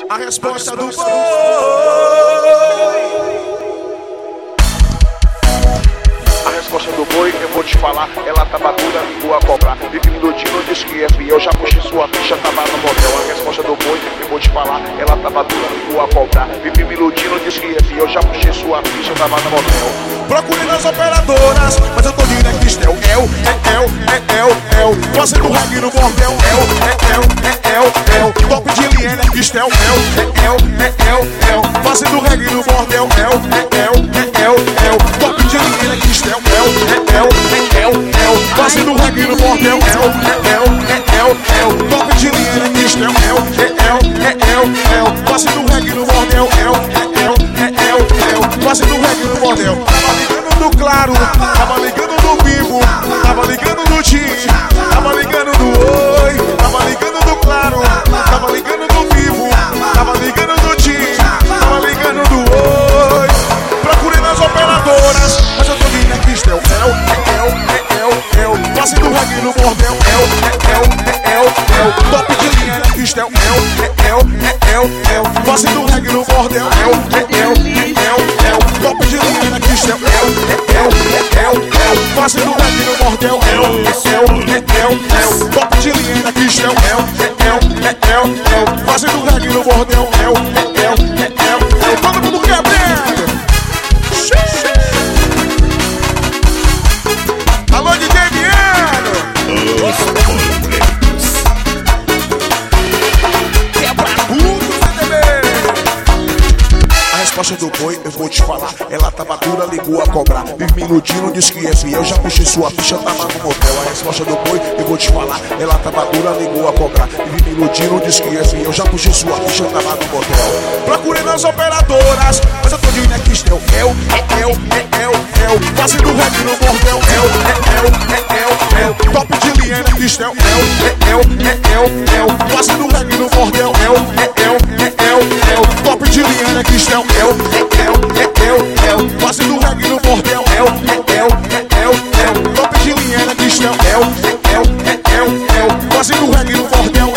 A resposta do boi. A resposta do boi, eu vou te falar, ela tava dura, ligou a cobrar. Vive me iludindo, disse que é fiel, já puxei sua ficha, tava no motel. A resposta do boi, eu vou te falar, ela tava dura, ligou a cobrar. Vive me iludindo, disse que é fiel, já puxei sua ficha, tava no motel. Procure nas operadoras, mas eu tô de Nextel. Fazendo reggae no bordel. Top de linha Nextel. Fazendo reggae no bordel. Top de linha Nextel. Fazendo reggae no bordel. Top de linha Nextel. Fazendo reggae no bordel. Fazendo reggae no bordel. Tava ligando no claro, tava ligando no vivo, tava ligando no tim, tava ligando no oi, tava ligando no claro, tava ligando no vivo, tava ligando no tim, tava ligando no oi. Procurei nas operadoras, mas eu tô vindo aqui, Nextel. Fazendo reggae no bordel. Top de linha Nextel. Fazendo reggae no bordel. Top de linha Nextel. Fazendo reggae no bordel. Top de linha Nextel. Fazendo reggae no bordel. Todo mundo quebrando. Alô, DJ Viano. Quebra tudo, CDB. A resposta do boi, eu vou te falar, ela tava dura, ligou a cobrar. Vive me iludindo, disse que é fiel, já puxei sua ficha, tava no motel. A resposta do boi, eu vou te falar, ela tava dura, ligou a cobrar. Vive me iludindo, disse que é fiel, já puxei sua ficha, tava no motel. Procurei nas operadoras, mas eu tô de Nextel. Fazendo reggae no bordel. Top de linha Nextel. Fazendo reggae no bordel. Top de linha Nextel. Fazendo reggae no bordel. Top de linha Nextel. Fazendo reggae no bordel.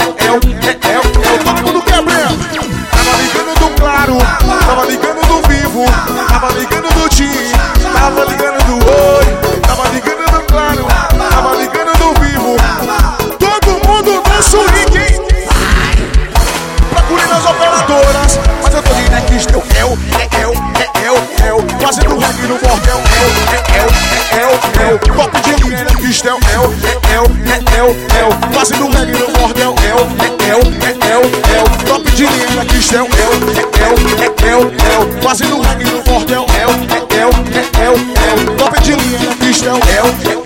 Todo mundo quebrando. Tava ligando do claro, tava ligando do vivo, tava ligando do tim, tava ligando do oi, tava ligando do claro, tava ligando do vivo. Todo mundo no swing, hein? Procure nas operadoras, mas eu tô de Nextel. Fazendo reggae no bordel. Top de linha Nextel. Fazendo reggae no bordel. Top de linha Nextel. Fazendo reggae no bordel. Top de linha Nextel.